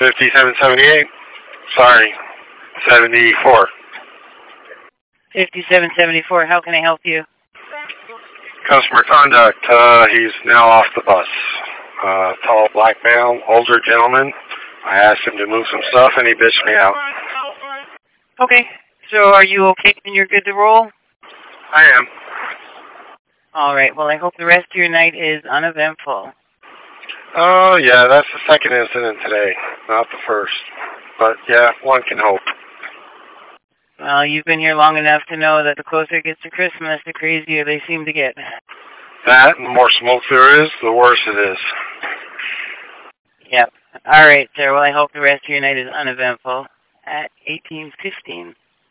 5778. Sorry, 74. 5774, how can I help you? Customer conduct. He's now off the bus. Tall black male, older gentleman. I asked him to move some stuff and he bitched me out. Okay, so are you okay and you're good to roll? I am. Alright, well I hope the rest of your night is uneventful. Oh, yeah, that's the second incident today, not the first. But, yeah, one can hope. Well, you've been here long enough to know that the closer it gets to Christmas, the crazier they seem to get. That, and the more smoke there is, the worse it is. Yep. Alright, sir, well I hope the rest of your night is uneventful. At 18:15.